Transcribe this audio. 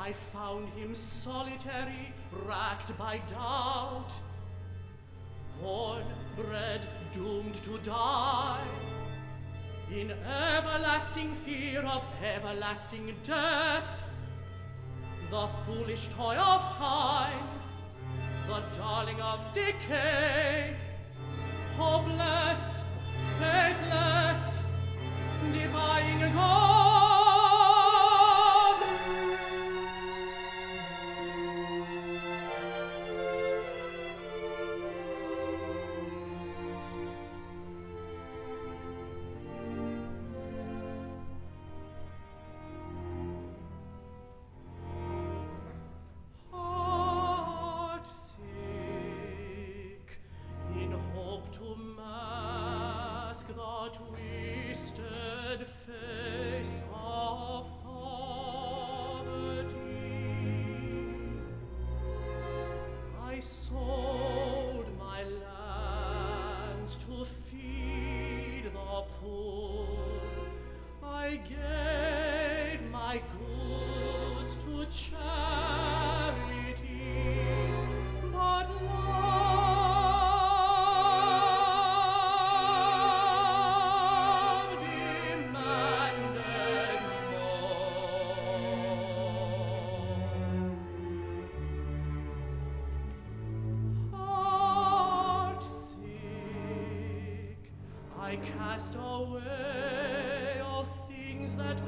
I found him solitary, racked by doubt, born, bred, doomed to die, in everlasting fear of everlasting death, the foolish toy of time, the darling of decay, hopeless, faithless, defying God. Heart-sick, in hope to mask the twisted face of poverty, I sold my lands to feed the poor. I gave my goods to charity, but love demanded more. Heart-sick, I cast away all things that